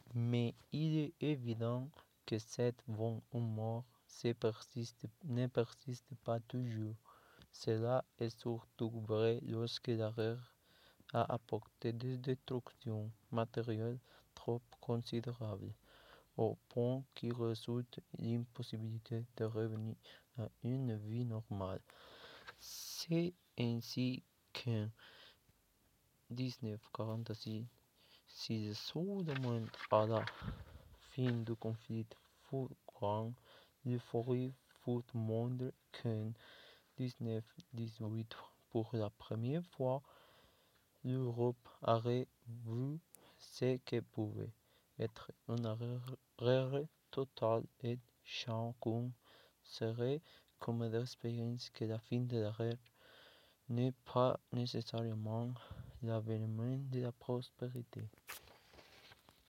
Mais il est évident que cette bonne humeur ne persiste pas toujours. Cela est surtout vrai lorsque la guerre a apporté des destructions matérielles trop considérables, au point qu'il résulte l'impossibilité de revenir à une vie normale. C'est ainsi qu'en 1946, successivement à la fin du conflit fut grande, l'euphorie fut moindre qu'en 1918. Pour la première fois, l'Europe aurait vu ce que pouvait être une guerre totale et chacun serait comme d'expérience que la fin de la guerre n'est pas nécessairement l'avènement de la prospérité.